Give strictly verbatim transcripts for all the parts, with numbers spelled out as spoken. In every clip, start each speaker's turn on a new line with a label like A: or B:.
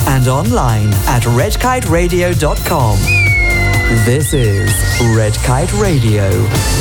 A: and online at red kite radio dot com. This is Red Kite Radio.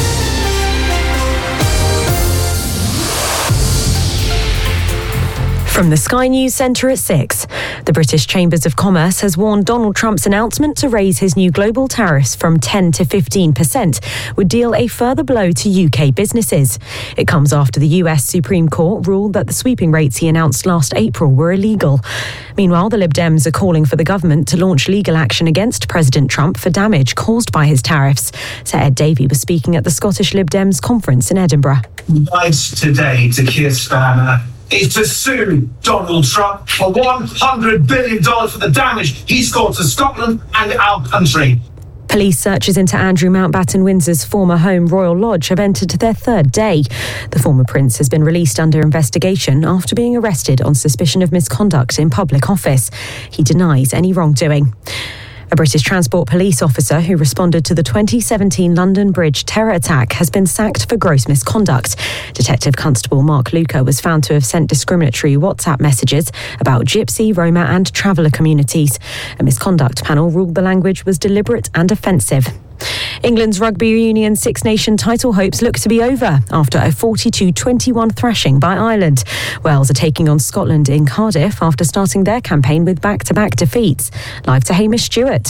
B: From the Sky News Centre at six, the British Chambers of Commerce has warned Donald Trump's announcement to raise his new global tariffs from ten to fifteen percent would deal a further blow to U K businesses. It comes after the U S Supreme Court ruled that the sweeping rates he announced last April were illegal. Meanwhile, the Lib Dems are calling for the government to launch legal action against President Trump for damage caused by his tariffs. Sir Ed Davey was speaking at the Scottish Lib Dems conference in Edinburgh.
C: Advice today to Keir Starmer is to sue Donald Trump for one hundred billion dollars for the damage he's caused to Scotland and our country.
B: Police searches into Andrew Mountbatten Windsor's former home, Royal Lodge, have entered their third day. The former prince has been released under investigation after being arrested on suspicion of misconduct in public office. He denies any wrongdoing. A British Transport Police officer who responded to the twenty seventeen London Bridge terror attack has been sacked for gross misconduct. Detective Constable Mark Luca was found to have sent discriminatory WhatsApp messages about Gypsy, Roma and traveller communities. A misconduct panel ruled the language was deliberate and offensive. England's rugby union Six Nation title hopes look to be over after a forty-two twenty-one thrashing by Ireland. Wales are taking on Scotland in Cardiff after starting their campaign with back-to-back defeats. Live to Hamish Stewart.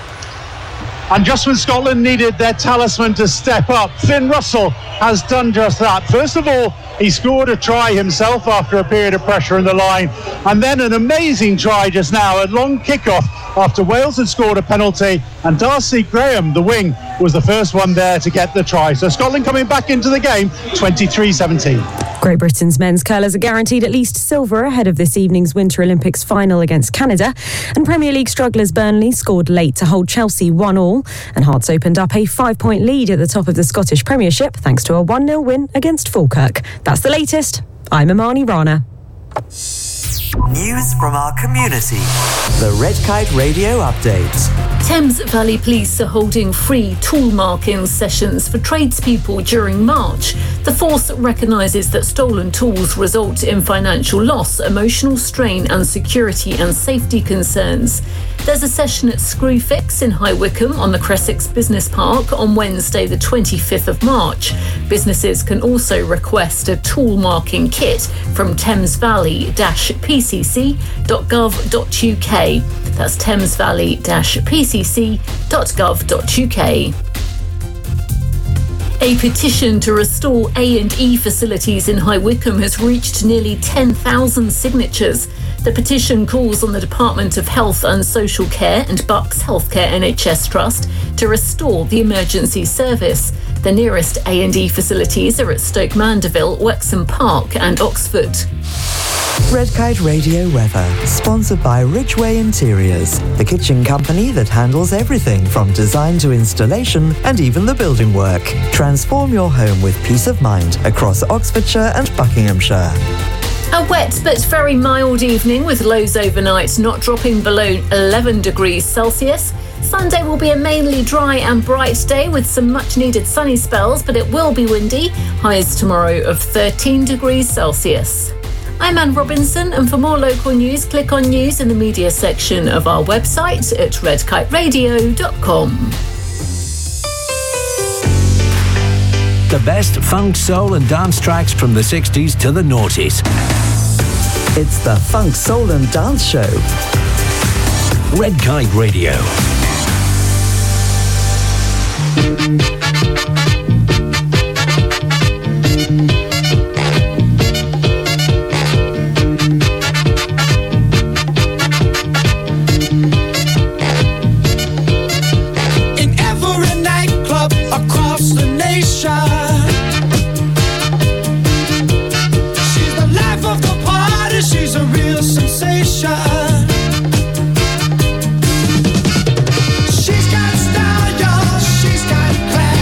D: And just when Scotland needed their talisman to step up, Finn Russell has done just that. First of all, he scored a try himself after a period of pressure in the line. And then an amazing try just now, a long kickoff after Wales had scored a penalty. And Darcy Graham, the wing, was the first one there to get the try. So Scotland coming back into the game, twenty-three seventeen.
B: Great Britain's men's curlers are guaranteed at least silver ahead of this evening's Winter Olympics final against Canada. And Premier League strugglers Burnley scored late to hold Chelsea one all. And Hearts opened up a five-point lead at the top of the Scottish Premiership thanks to a one nil win against Falkirk. That's the latest. I'm Imani Rana.
A: News from our community. The Red Kite Radio Update.
E: Thames Valley Police are holding free tool marking sessions for tradespeople during March. The force recognises that stolen tools result in financial loss, emotional strain and security and safety concerns. There's a session at Screwfix in High Wycombe on the Cressex Business Park on Wednesday the twenty-fifth of March. Businesses can also request a tool marking kit from thames valley dash p c c dot gov dot u k. That's thames valley dash p c c dot gov dot u k. A petition to restore A and E facilities in High Wycombe has reached nearly ten thousand signatures. The petition calls on the Department of Health and Social Care and Bucks Healthcare N H S Trust to restore the emergency service. The nearest A and E facilities are at Stoke Mandeville, Wexham Park and Oxford.
A: Red Kite Radio weather, sponsored by Ridgeway Interiors, the kitchen company that handles everything from design to installation and even the building work. Transform your home with peace of mind across Oxfordshire and Buckinghamshire.
E: A wet but very mild evening with lows overnight not dropping below eleven degrees Celsius. Sunday will be a mainly dry and bright day with some much needed sunny spells, but it will be windy. Highs tomorrow of thirteen degrees Celsius. I'm Anne Robinson, and for more local news, click on news in the media section of our website at red kite radio dot com.
F: The best funk, soul and dance tracks from the sixties to the noughties.
A: It's the Funk, Soul and Dance Show.
F: Red Kite Radio.
G: She's got style, y'all. She's got class.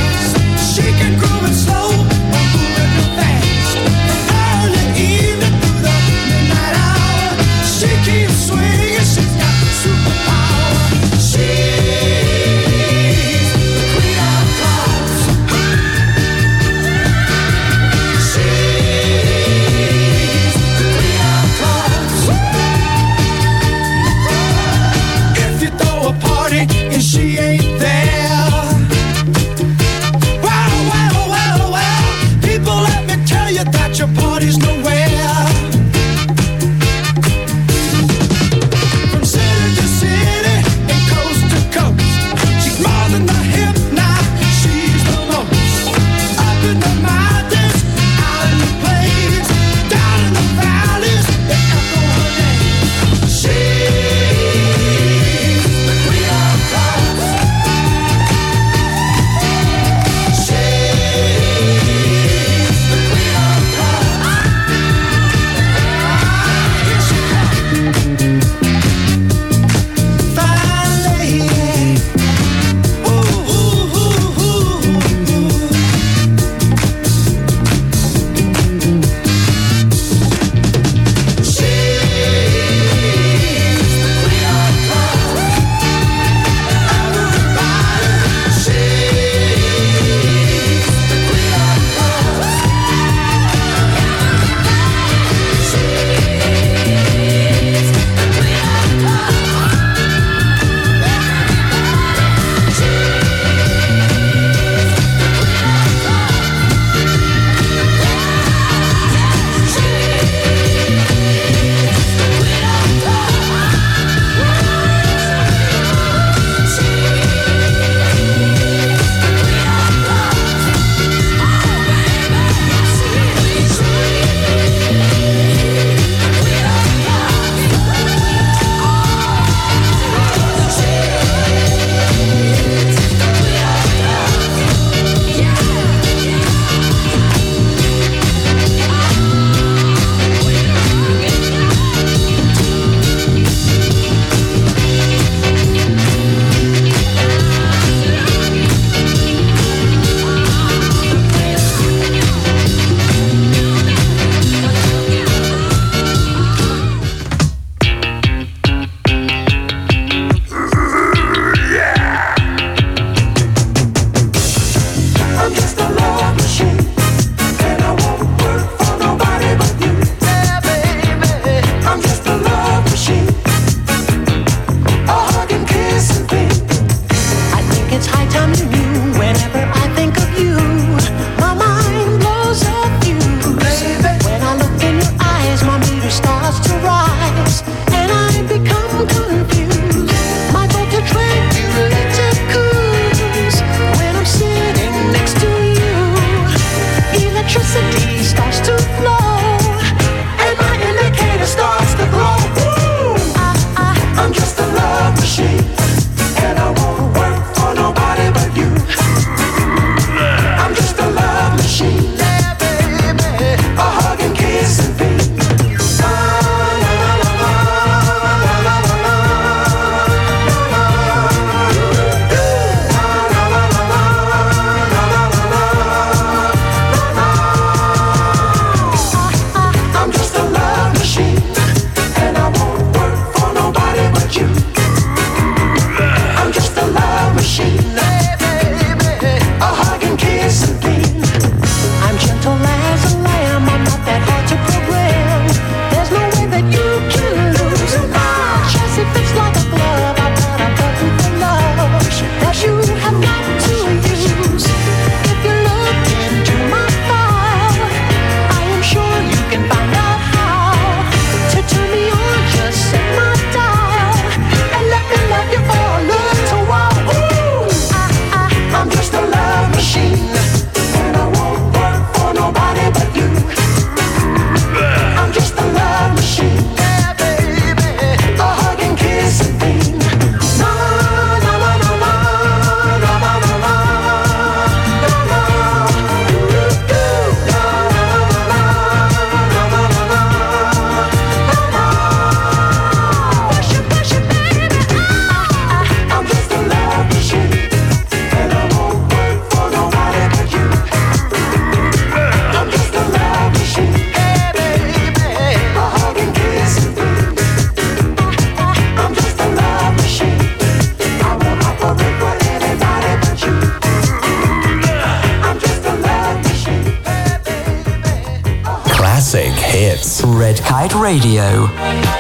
G: but you. I'm just a love machine, baby. A hug and kiss and clean. I'm gentle as a lamb. I'm not that hard to program. There's no way that you can lose. My chest, it fits like a glove. I've got a button for love that you have got to use. If you look into my file, I am sure you can find out how to turn me on. Just set my dial and let me love you for a little while. Ooh, I, I, I'm just a love machine, and I won't work for nobody but you. I'm just a love machine, yeah, baby. A hug and kiss and thing. Na na na na na na na na na na na. Ooh, ooh, na na na na na na na. Push it, push it, baby. I, I, I'm just a love machine, and I won't work for nobody but you. I'm just a love machine, hey baby. A hug and kiss and thing. I'm just a love machine. I won't operate for anybody but you. I'm just a love machine, hey baby.
H: Classic hits.
A: Red Kite Radio.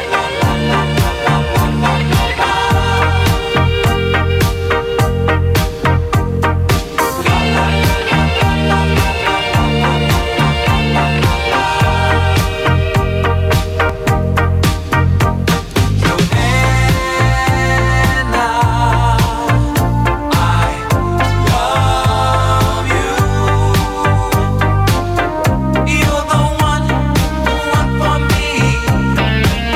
G: You're the one, one for me.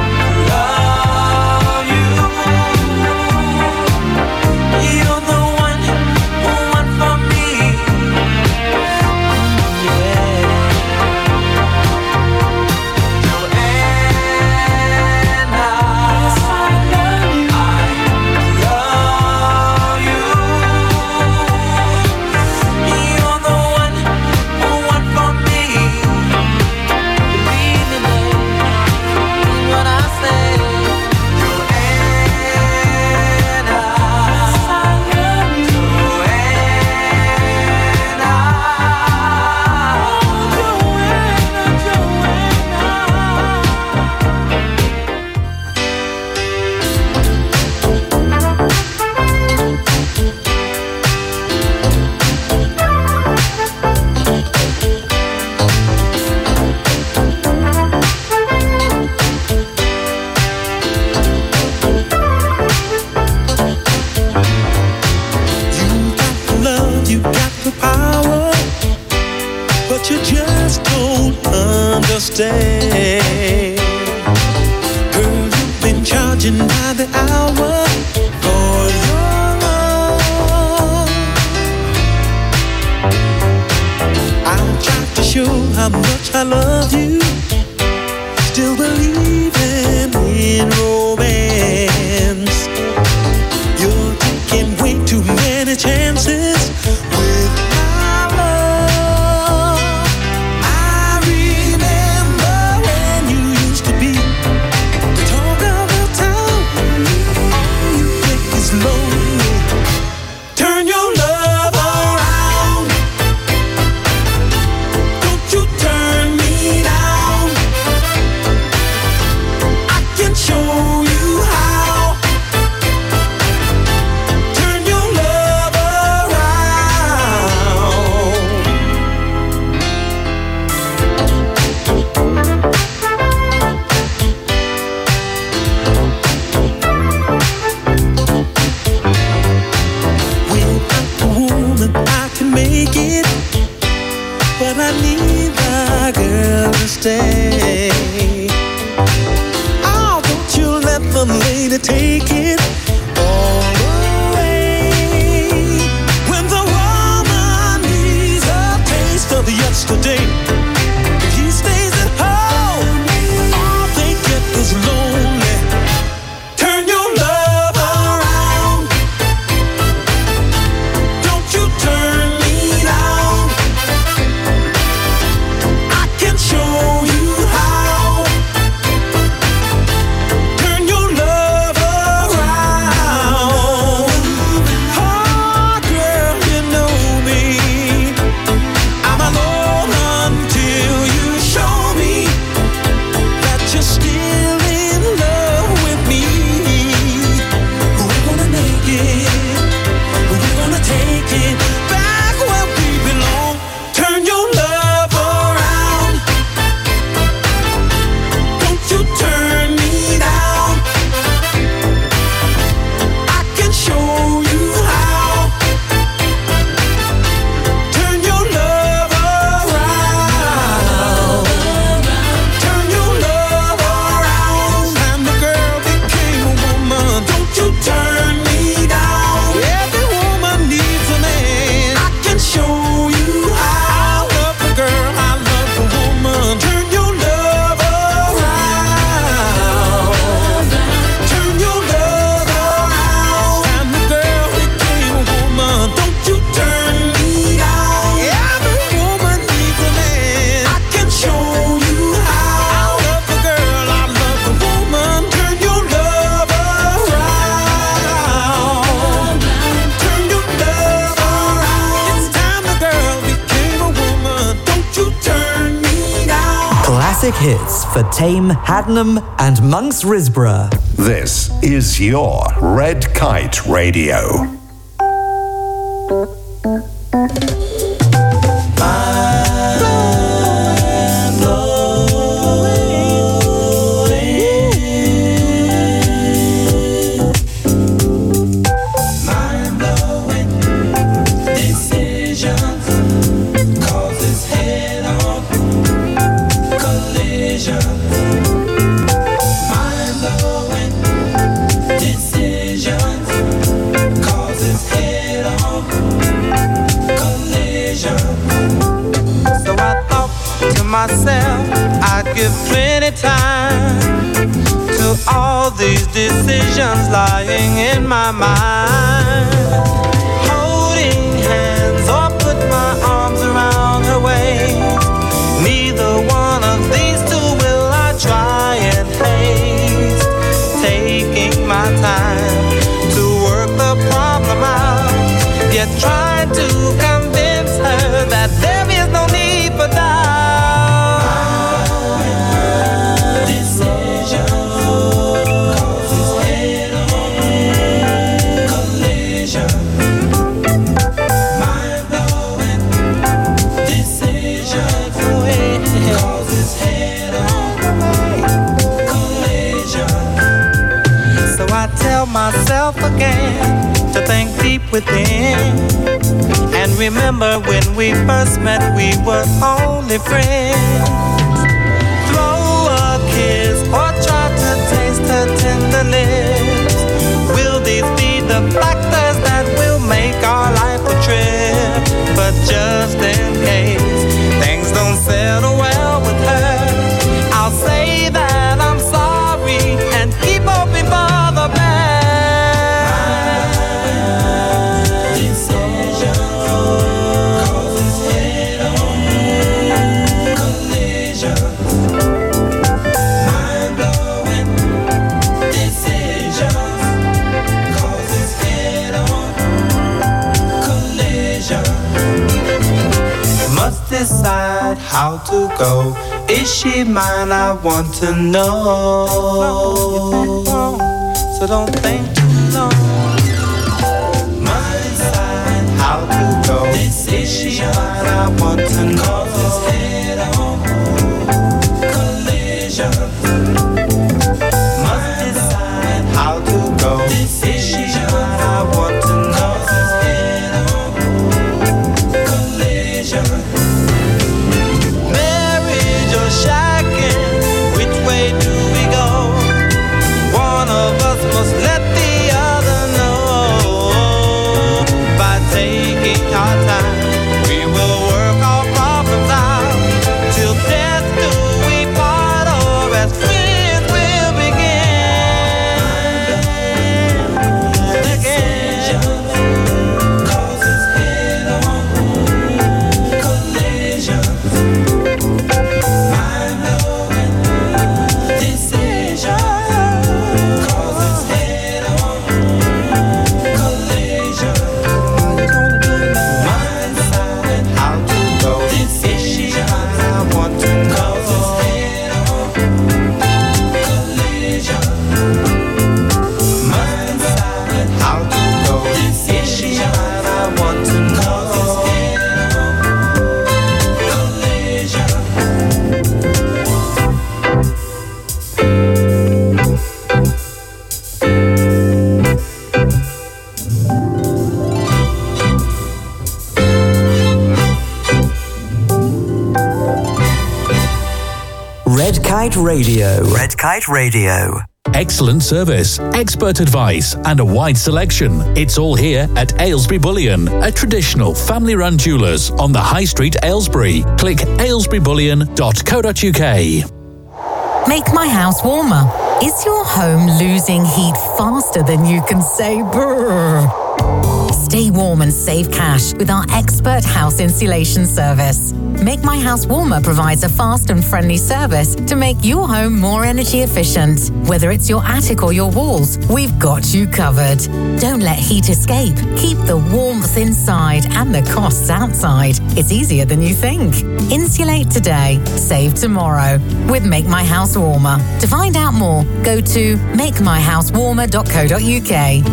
G: You're the one.
I: but you just don't understand. Girl, you've been charging by the hour for your love. I'm trying to show how much I love you, still believing in romance. You're taking way too many chances with my love. I remember when you used to be the talk of the town. All you think is lonely. Turn your love around. Don't you turn me down. I can show you how. Turn your love around. Without the woman, I can make it, but I need the girl to stay. Oh, don't you let the lady take it all away. When the woman needs a taste of yesterday, if he stays at home, all they get is lonely. Turn your love around. Don't you turn me down. I can show you how. Turn your love around. Oh, girl, you know me. I'm alone until you show me that you're still in love with me. We're gonna make it. We're gonna take it back where we belong. Turn your love around. Don't you turn me down. I can show you how. Turn your love around. Turn your love around. And the girl became a woman. Don't you turn me down. Every woman needs a man. I can show you how. I love the girl, I love the woman. Turn your love around. Turn your love around. And the girl became a woman. Don't you turn me down. Every woman needs a man. I can show you how. I love the girl, I love the woman. Turn your love around. Turn your love around. It's time the girl became a woman. Don't you turn me down.
A: Classic hits for Tame, Hadnam, and Monks Risborough.
H: This is your Red Kite Radio.
G: Mind-blowing decisions causes head-on collisions. Mind-blowing decisions causes head-on collisions. So I thought to myself, I'd give plenty time to all these decisions lying in my mind. Holding hands or put my arms around her waist. Neither one of these two will I try and haste. Taking my time to work the problem out, yet trying to convince her that there is no need for doubt. Decision causes head-on collision. Mind-blowing decision causes head-on collision. So I tell myself again to think deep within and
J: remember when we first met, we were only friends. Throw a kiss or try to taste her tender lips. Will these be the factors that will make our life a trip? But just in case things don't settle well with her, I'll say that I'm sorry and keep hoping for the best. Decide how to go. Is she mine? I want to know. So don't think too long. Mine decide how to go. Is she mine? I want to know. Head on collision. Must decide how to go. Is she mine? I want to know. Head on collision. Shacking, which way do we go? One of us must let the other know. By taking our time, we will work our problems out. Till death do we part, or as friends we'll begin again. Causes head-on collision.
A: Red Kite Radio. Red Kite Radio.
F: Excellent service, expert advice, and a wide selection. It's all here at Aylesbury Bullion, a traditional family-run jewellers on the High Street, Aylesbury. Click aylesbury bullion dot co dot uk.
K: Make my house warmer. Is your home losing heat faster than you can say brrr? Stay warm and save cash with our expert house insulation service. Make My House Warmer provides a fast and friendly service to make your home more energy efficient. Whether it's your attic or your walls, we've got you covered. Don't let heat escape. Keep the warmth inside and the costs outside. It's easier than you think. Insulate today, save tomorrow with Make My House Warmer. To find out more, go to make my house warmer dot co dot uk.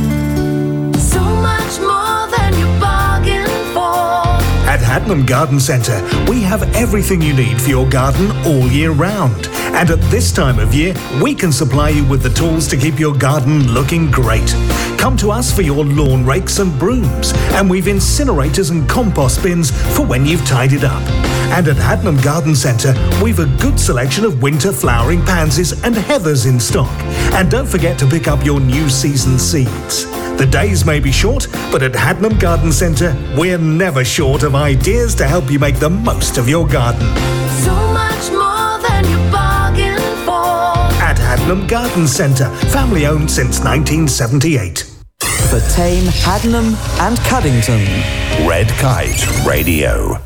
G: So much more than you bargained for.
L: At Hadnam Garden Centre, we have everything you need for your garden all year round. And at this time of year, we can supply you with the tools to keep your garden looking great. Come to us for your lawn rakes and brooms, and we've incinerators and compost bins for when you've tidied up. And at Hadnam Garden Centre, we've a good selection of winter flowering pansies and heathers in stock. And don't forget to pick up your new season seeds. The days may be short, but at Hadnam Garden Centre, we're never short of ideas to help you make the most of your garden.
G: So much more than you bargained for.
L: At Hadnam Garden Centre, family owned since nineteen seventy-eight.
A: For Tame, Hadnam and Cuddington.
H: Red Kite Radio.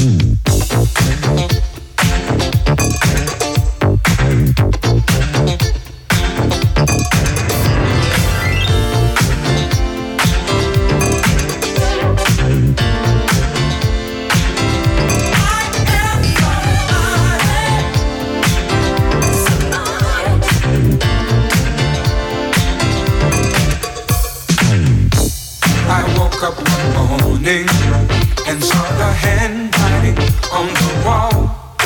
I: Up one morning and saw the handwriting on the wall.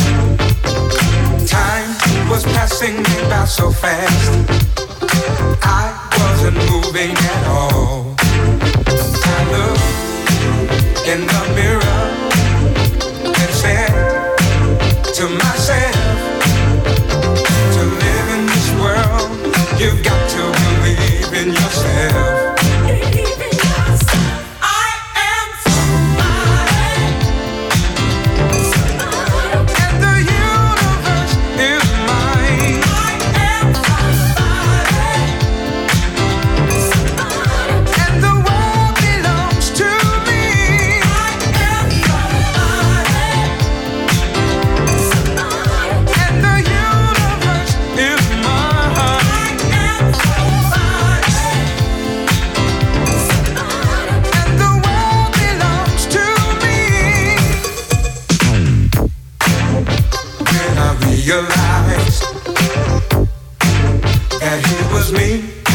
I: Time was passing me by so fast, I wasn't moving at all. I looked
M: in the mirror and said to myself, to live in this world, you've got to believe in yourself. Realized that he was me.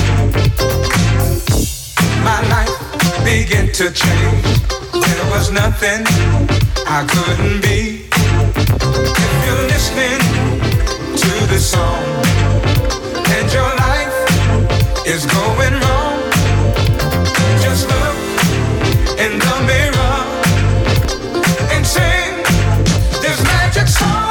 M: My life began to change. There was nothing I couldn't be. If you're listening to this song and your life is going wrong, just look in the mirror and sing this magic song.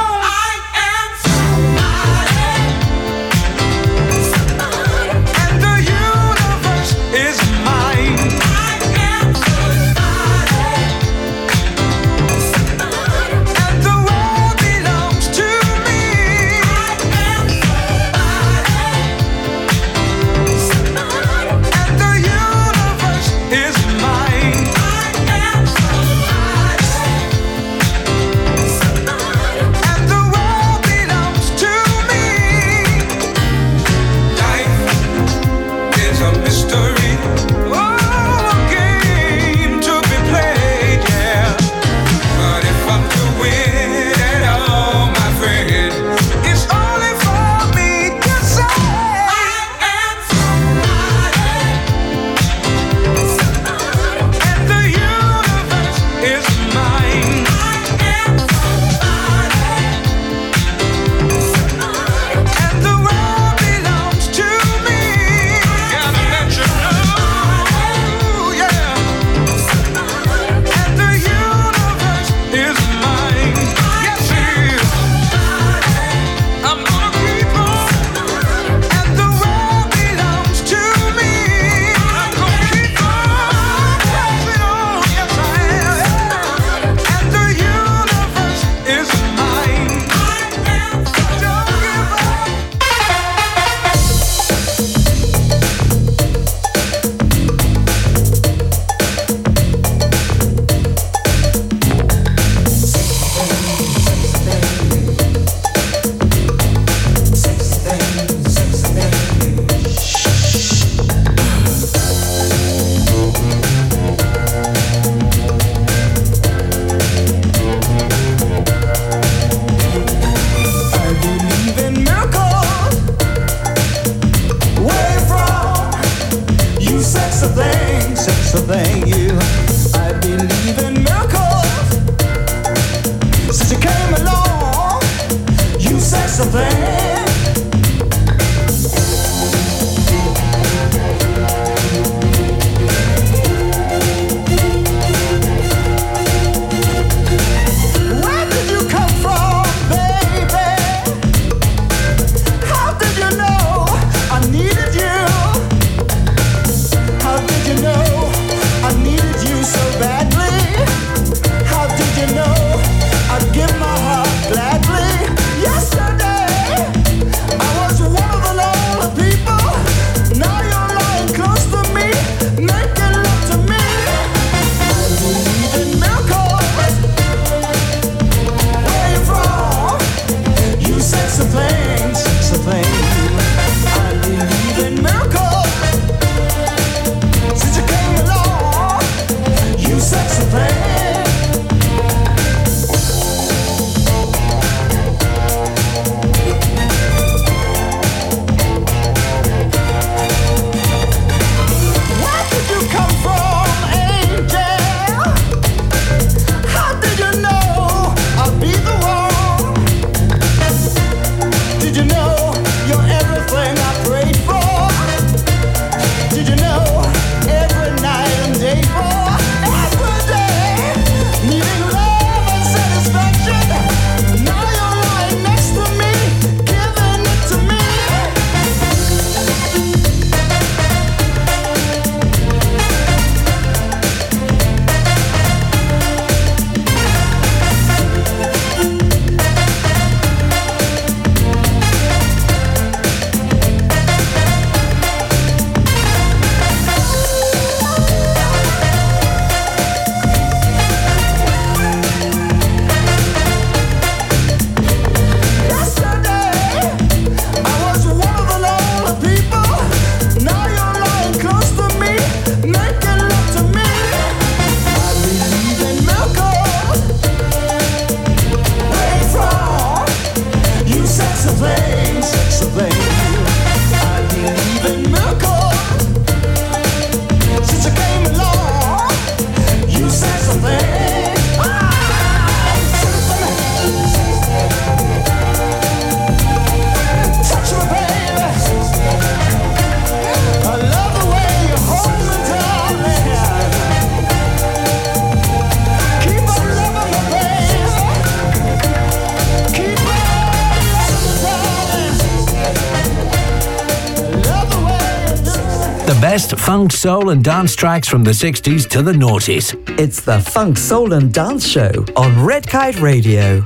N: best funk, soul and dance tracks from the sixties to the noughties.
A: It's the Funk, Soul and Dance Show on Red Kite Radio.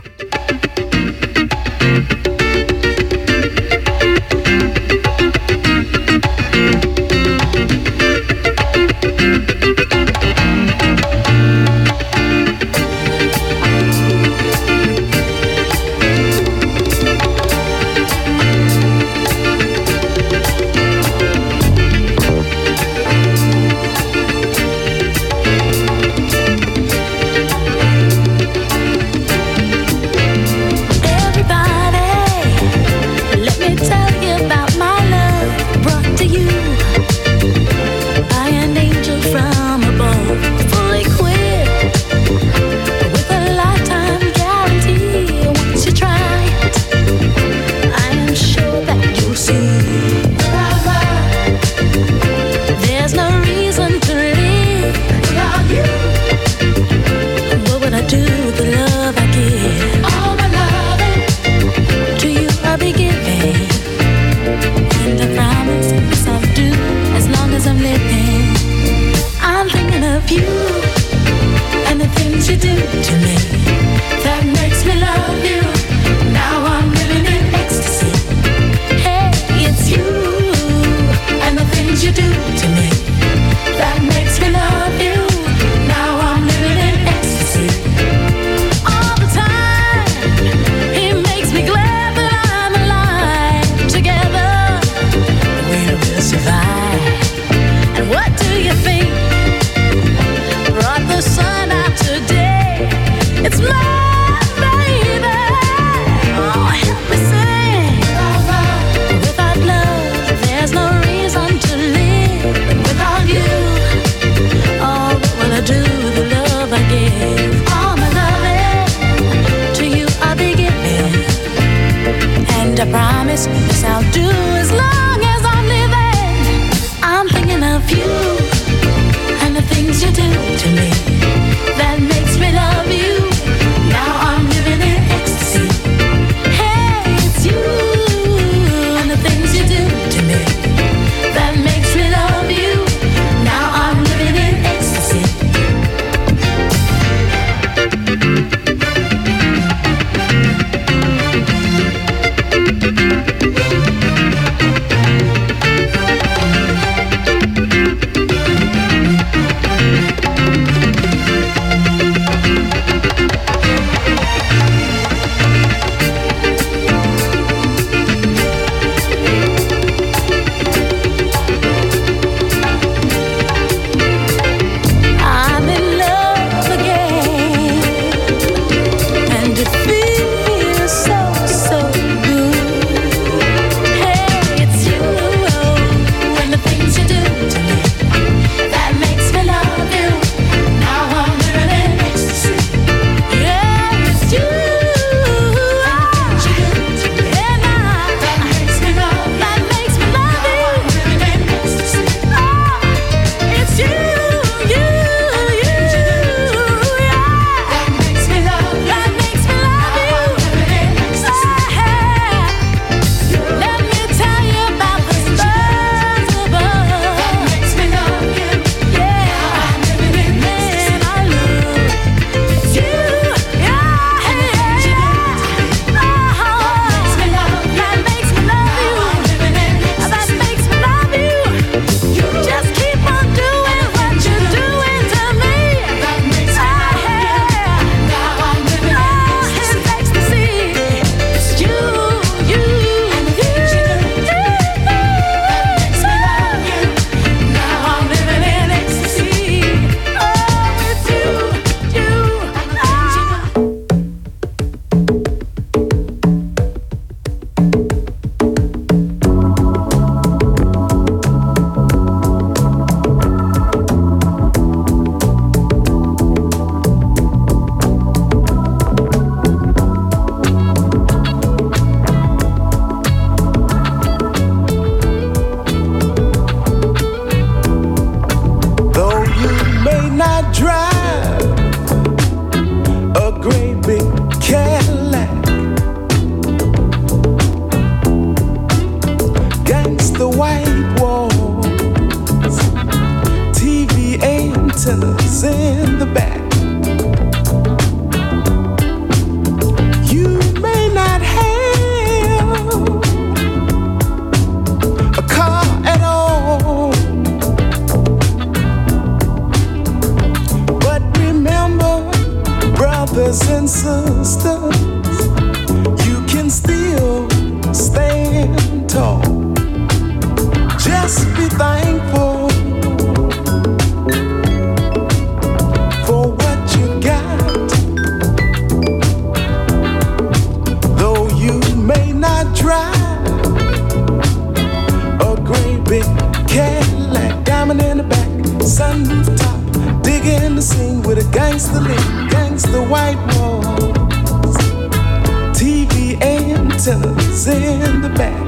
O: Gangsta lit, gangsta white walls, T V antennas in the back.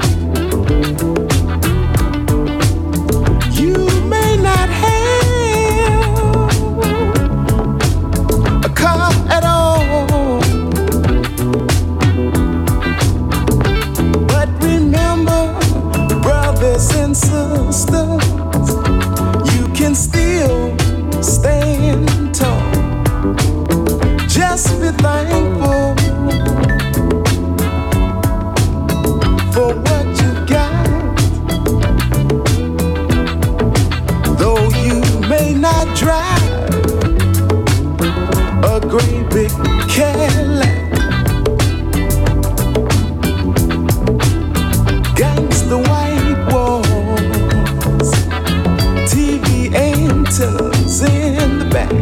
O: You may not have a car at all, but remember, brothers and sisters, you can still stand tall. Just be thankful for what you got. Though you may not drive a great big Cadillac, gangsta white walls, T V antennas in the back.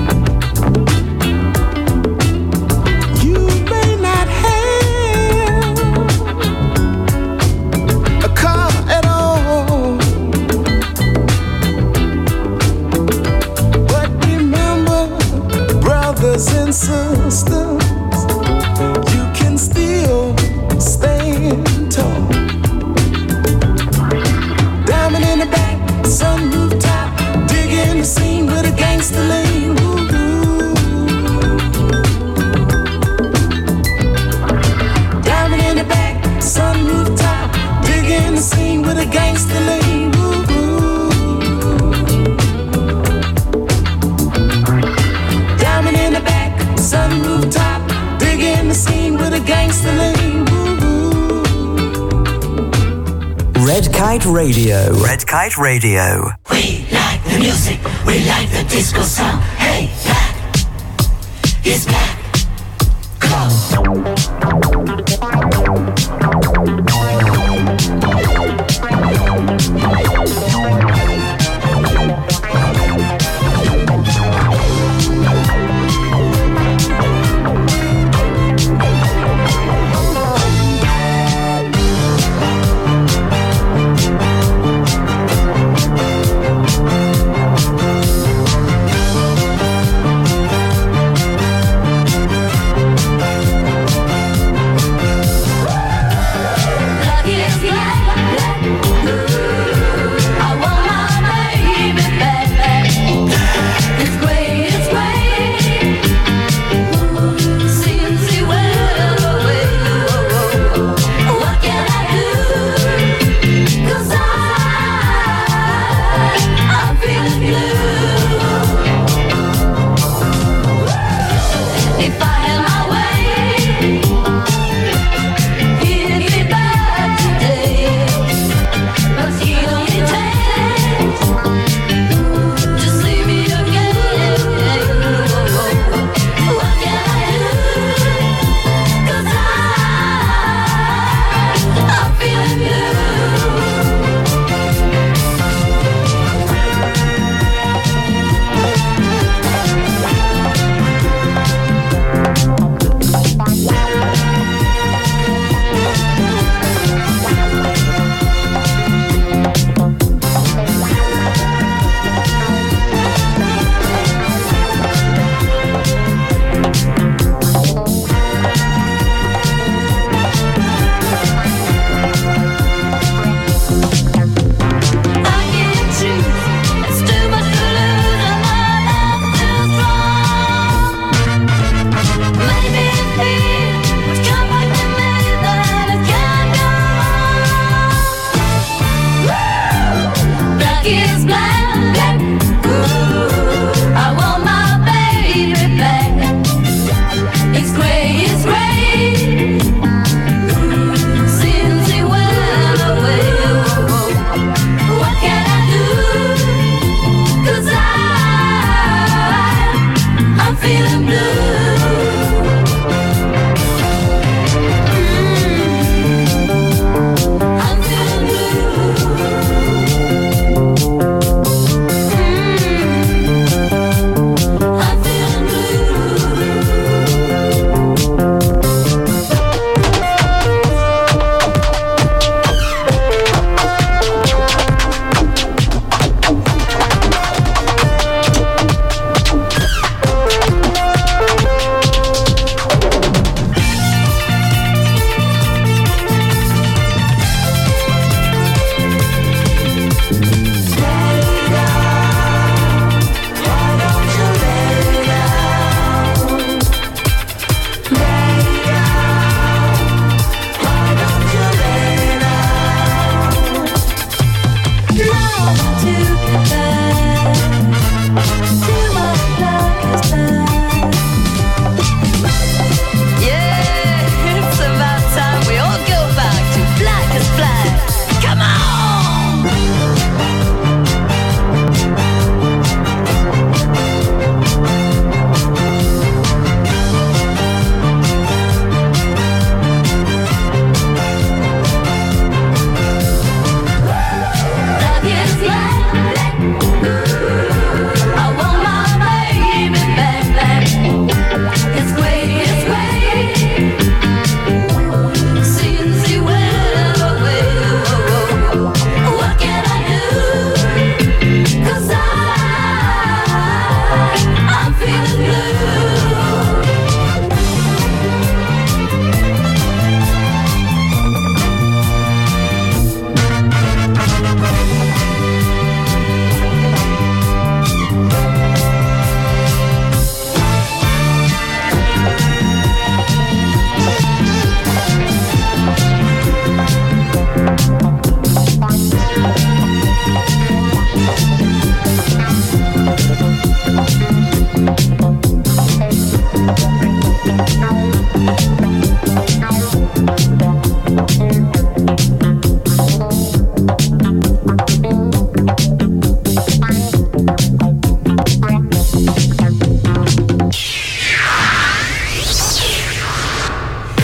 O: You may not have a car at all, but remember, brothers and sisters, you can still stand tall. Diamond in the back, sunroof top, digging the scene with a gangster lean. Diamond in the back, sunroof top, digging the scene with a gangster lean. Diamond in the back, sunroof top, digging the scene with a gangster lean.
A: Red Kite Radio. Red Kite Radio.
G: We like the music, we like the disco sound. Hey, back, it's back.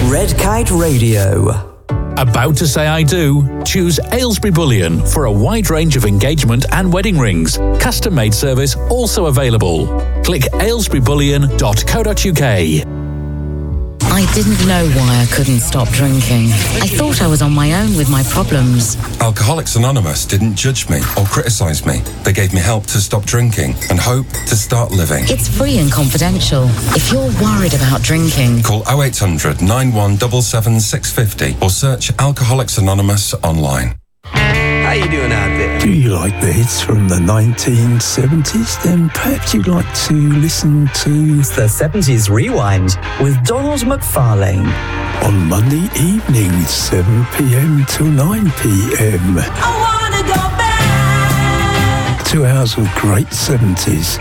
A: Red Kite Radio.
F: About to say I do? Choose Aylesbury Bullion for a wide range of engagement and wedding rings. Custom-made service also available. Click aylesbury bullion dot co dot uk.
K: I didn't know why I couldn't stop drinking. I thought I was on my own with my problems.
P: Alcoholics Anonymous didn't judge me or criticise me. They gave me help to stop drinking and hope to start living.
K: It's free and confidential. If you're worried about drinking,
P: call oh eight hundred, nine one seven seven, six five oh or search Alcoholics Anonymous online.
Q: How you doing out there?
R: Do you like the hits from the nineteen seventies? Then perhaps you'd like to listen to
A: the seventies Rewind with Donald McFarlane.
R: On Monday evenings, seven p.m. till nine p.m.
I: I wanna go back.
R: Two hours of great seventies.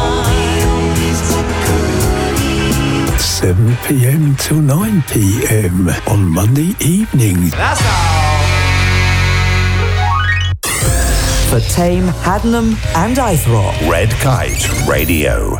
R: seven p.m. till nine p.m. on Monday evenings.
Q: That's all.
A: For Tame, Haddenham and Eythrop.
H: Red Kite Radio.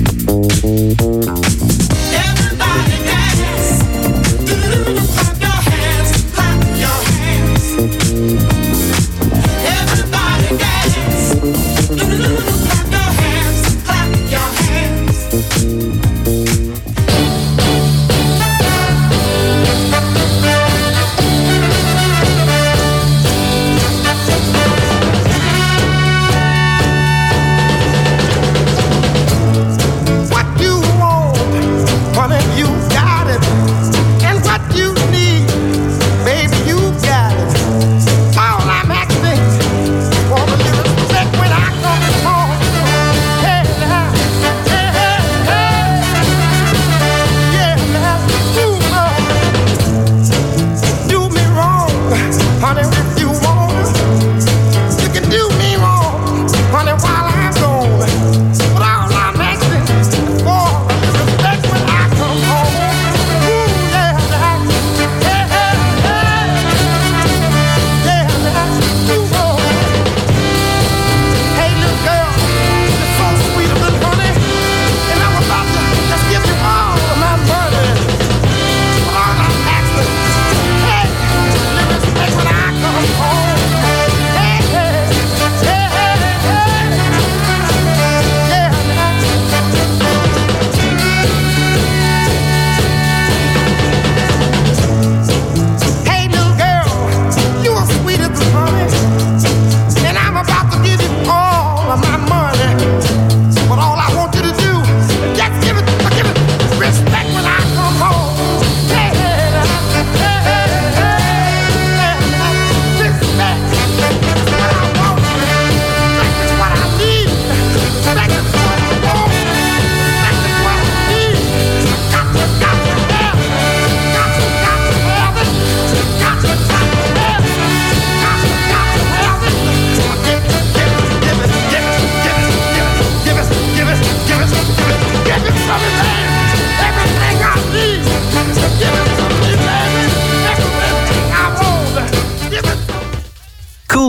I: Everybody dance.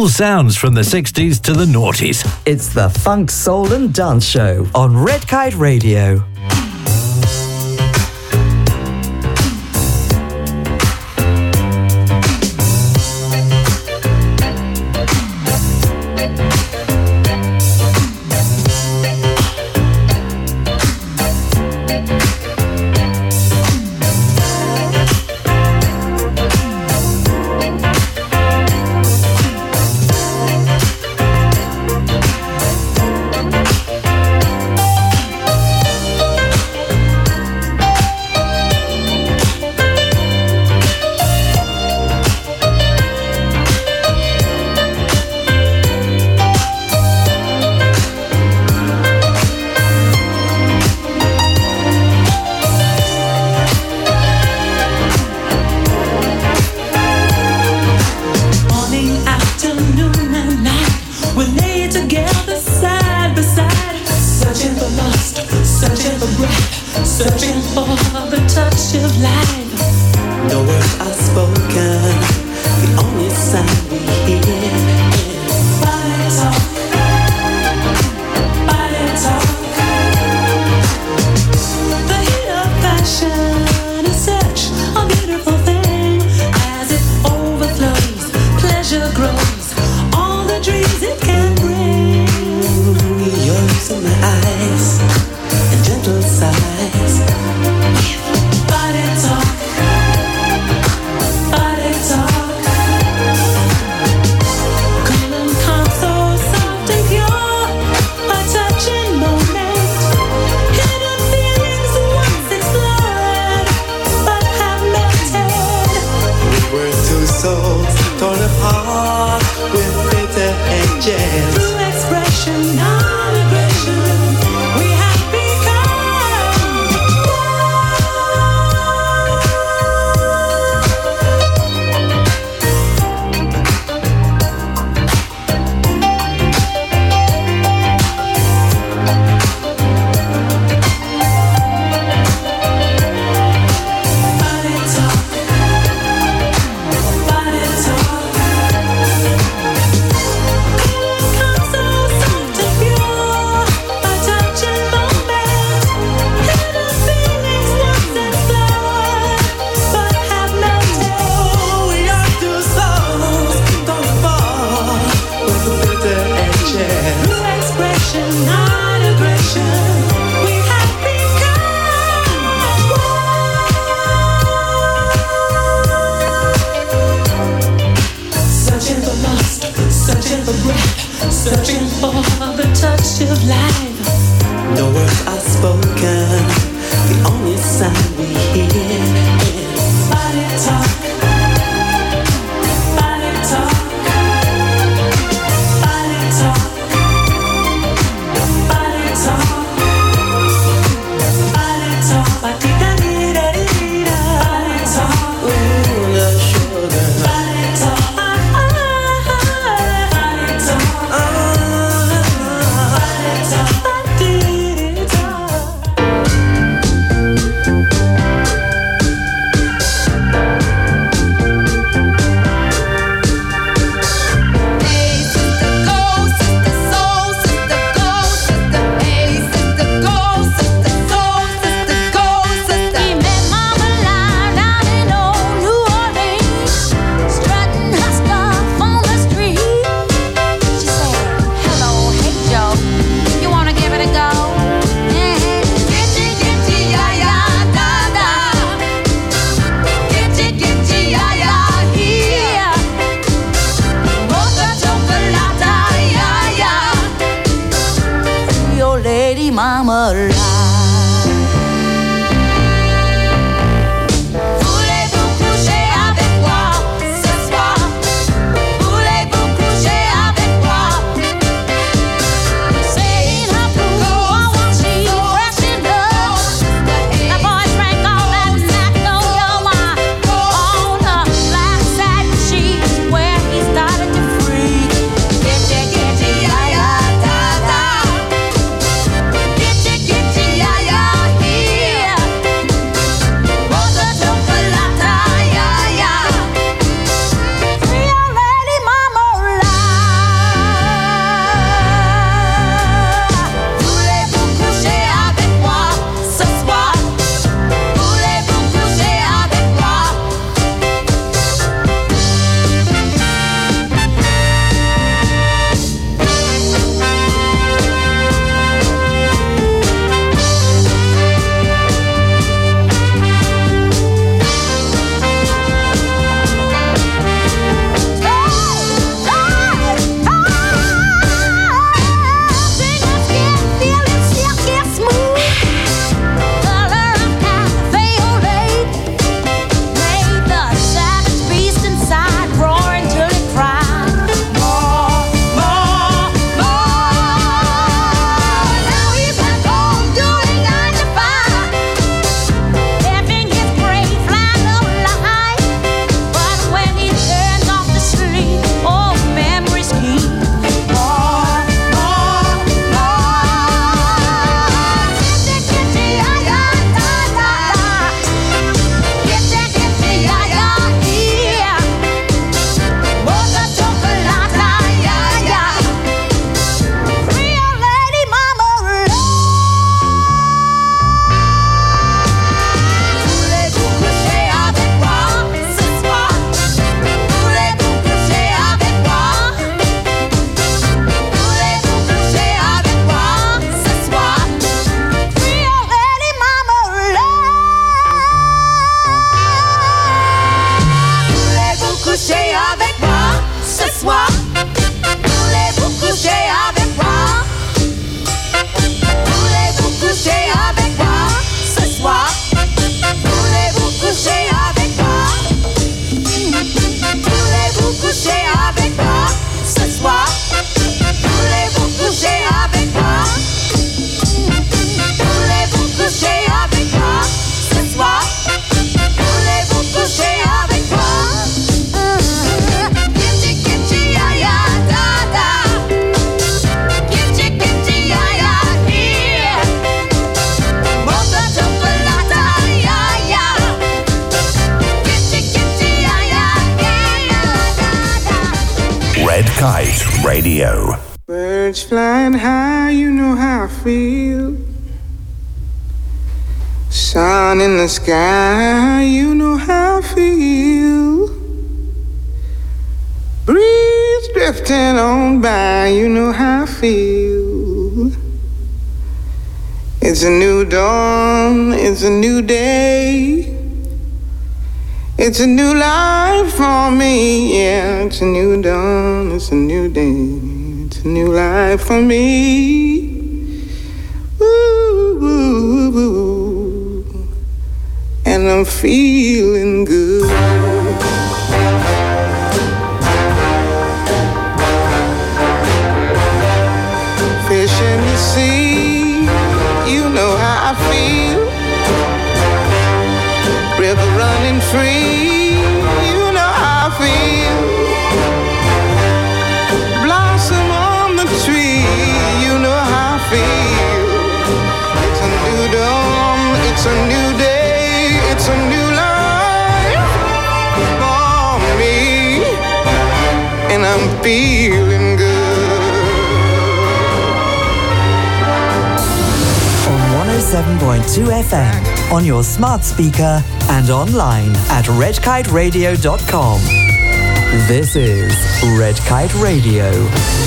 N: Cool sounds from the sixties to the noughties.
A: It's the Funk, Soul and Dance Show on Red Kite Radio.
S: Get coucher avec moi ce soir? Voulez-vous coucher avec moi? Voulez-vous coucher avec moi ce soir? Voulez-vous coucher avec moi? Voulez-vous coucher avec moi ce soir? Voulez-vous coucher avec moi? Voulez-vous coucher avec moi ce soir? Voulez-vous coucher avec moi? Kitchi kitchi ya ya da da. Kitchi kitchi ya ya here. Mocha chocolate ya ya. Kitchi kitchi ya ya here.
H: Red Kite Radio.
O: Birds flying high, you know how I feel. Sun in the sky, you know how I feel. Breeze drifting on by, you know how I feel. It's a new dawn, it's a new day. It's a new life for me, yeah. It's a new dawn, it's a new day. It's a new life for me. Ooh, ooh, ooh. And I'm feeling good. Fish in the sea, you know how I feel. River running free, you know how I feel. Blossom on the tree, you know how I feel. It's a new dawn, it's a new day, it's a new life for me. And I'm feeling good.
A: On one oh seven point two F M, on your smart speaker and online at red kite radio dot com. This is Red Kite Radio.